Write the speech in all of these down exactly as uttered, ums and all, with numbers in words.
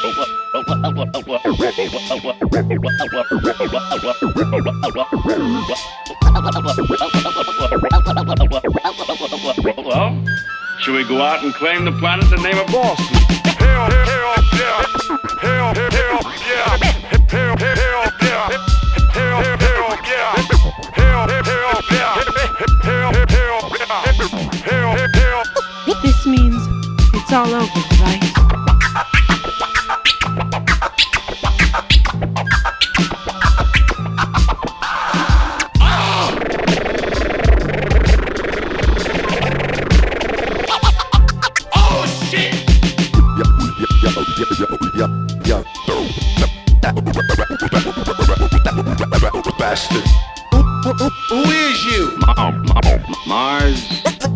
Well, should we go out and claim the planet the name of Boston? Hell, hell, yeah. Hell, hell, yeah. Hell, hell, yeah. Hell, hell, yeah. Hell, hell, yeah. Hell, hell, yeah. Hell, hell. This means it's all over, right? Bastard. Who is you? Mars.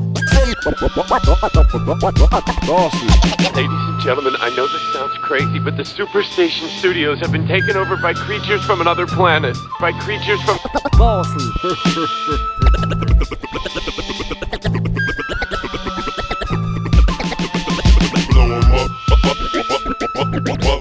Ladies and gentlemen, I know this sounds crazy, but the Superstation Studios have been taken over by creatures from another planet. By creatures from Boston. Blow 'em up, up, up, up, up, up, up.